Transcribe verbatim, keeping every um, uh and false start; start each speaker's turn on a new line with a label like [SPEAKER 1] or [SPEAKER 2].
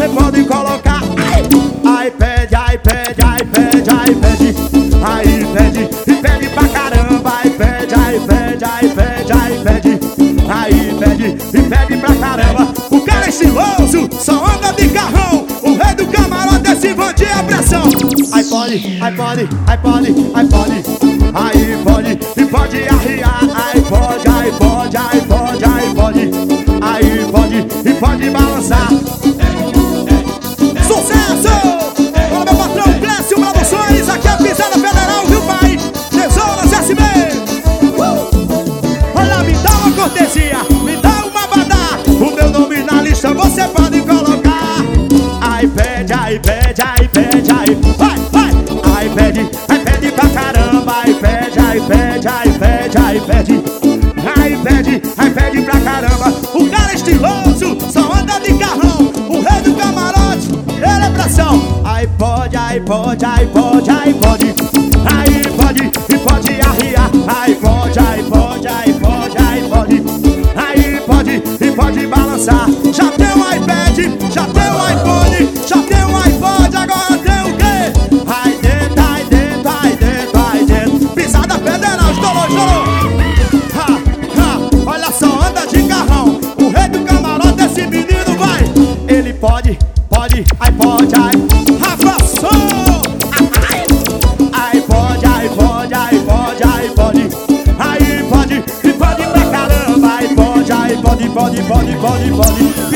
[SPEAKER 1] você pode colocar. Ai, pede, ai, pede, ai, pede, ai, pede. Aí pede, e pede pra caramba. Ai, pede, ai, pede, ai, pede, ai, pede. Aí pede, e pede pra caramba. O cara é estiloso, só anda de carrão. O rei do camarote é esse vante a pressão. Ai pode, ai pode, ai pode, ai pode. Aí pode, e pode arriar. Ai pode, ai pode, ai pode, ai pode. Aí pode, e pode balançar. Sucesso! Olha meu patrão Clécio Produções. Aqui é a pisada federal, viu pai? Tesouras S B. uh! Olha, me dá uma cortesia, me dá uma badá. O meu nome na lista você pode colocar. Ai pede, ai pede, ai pede, ai vai, vai. Ai pede, ai pede pra caramba. Ai pede, ai pede, ai pede, ai pede. Ai pede, ai pede pra caramba. O cara é estiloso, só anda de carrão. O rei do camarote, ele é pressão. Ai pode, ai pode, ai pode, ai pode. Aí pode, e pode arriar. Ai pode, ai pode, ai pode, ai pode. Aí pode, e pode balançar. Já tem o iPad, já tem o iPhone, já tem o iPod, agora tem o quê? Ai dentro, ai dentro, ai dentro, ai dentro. Pisada federal, estourou, estourou. Ha, ha, olha só, anda de carrão. O rei do camarote, esse menino vai. Ele pode, pode, ai pode, ai. Rafa Som. Ai pode, ai pode, ai pode, ai pode. Aí pode, e pode pra caramba. Ai pode, ai pode, pode, pode, pode, pode.